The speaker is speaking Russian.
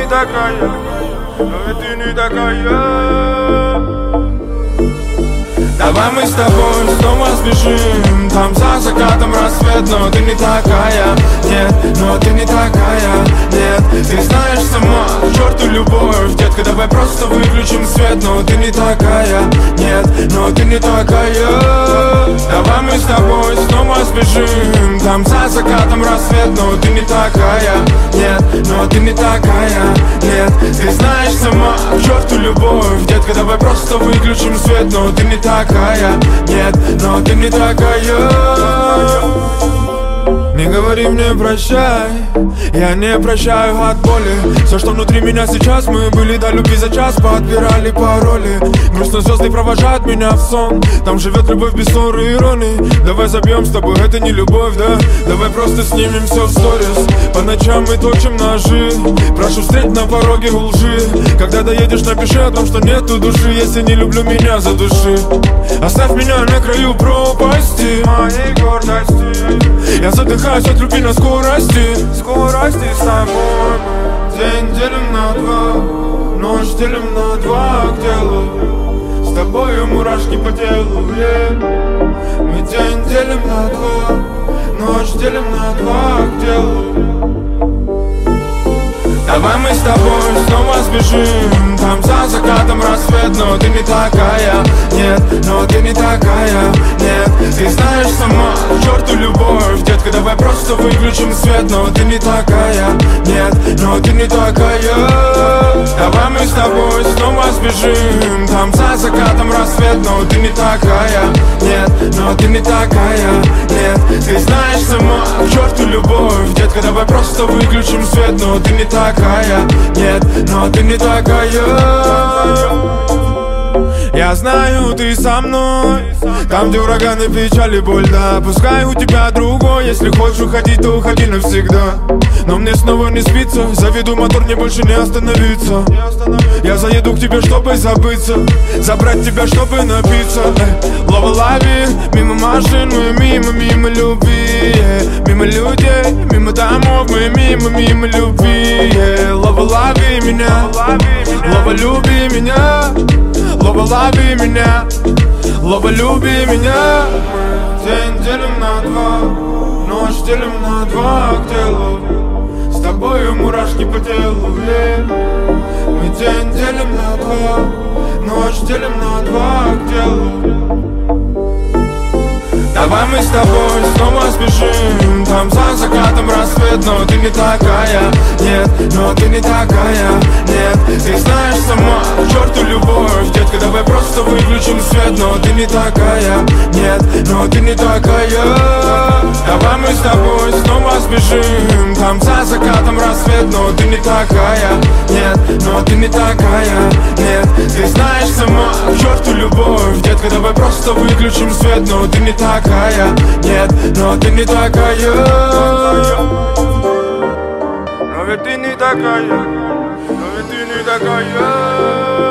такая, но ведь ты не такая. Давай мы с тобой снова сбежим, там за закатом рассвет, но ты не такая, нет, но ты не такая, нет. Ты знаешь сама, к черту любовь, детка, давай просто выключим свет, но ты не такая, нет, но ты не такая. Давай мы с тобой снова сбежим, там за закатом рассвет, но ты не такая, нет, но ты не такая, нет. Ты знаешь сама, к черту любовь, детка, давай просто выключим свет, но ты не такая, нет, но ты не такая. Не говори мне прощай, я не прощаю от боли. Все, что внутри меня сейчас, мы были до любви за час, подбирали пароли. Грустно звезды провожают меня в сон, там живет любовь без ссоры и иронии. Давай забьем с тобой, это не любовь, да? Давай просто снимем все в сторис. По ночам мы точим ножи, прошу встреть на пороге у лжи. Когда доедешь, напиши о том, что нету души, если не люблю меня, задуши. Оставь меня на краю пропасти моей гордости. Я задыхаюсь от любви на скорости, скорости с тобой. День делим на два, ночь делим на два, к делу. С тобою мурашки по телу, Мы день делим на два, ночь делим на два, к делу. Давай мы с тобой снова сбежим, там за закатом рассвет, но ты не такая, нет, но ты не такая, нет. Ты знаешь сама, к черту любовь, детка, давай просто выключим свет, но ты не такая, нет, но ты не такая. Давай мы с тобой снова сбежим, там за закатом рассвет, но ты не такая, нет, но ты не такая, нет. Ты знаешь сама, к черту любовь, детка, давай просто выключим свет, но ты не такая, нет, но ты не такая. Я знаю, ты со мной, там, где ураганы, печали, боль, да. Пускай у тебя другой, если хочешь уходить, то уходи навсегда. Но мне снова не спится, заведу мотор, мне больше не остановиться. Я заеду к тебе, чтобы забыться, забрать тебя, чтобы напиться. Лова-лови, мимо машин, мы мимо любви, мимо людей, мимо домов, мы мимо любви. Лова-лови меня, лова-люби меня, лова-лови меня, лова-люби меня. День делим на два, ночь делим на два, к делу. С тобою мурашки по телу, Мы день делим на два, ночь делим на два, к делу. Давай мы с тобой снова сбежим, там за закатом рассвет, но ты не такая, нет, но ты не такая, нет. Ты знаешь сама, к черту любовь, детка, давай просто выключим свет, но ты не такая, нет, но ты не такая. Давай мы с тобой снова сбежим, там за закатом рассвет, но ты не такая, нет, но ты не такая, нет. Ты знаешь сама, к черту любовь, детка, давай просто выключим свет, но ты не такая, нет, но ты не такая. Но ведь ты не такая, но ведь ты не такая.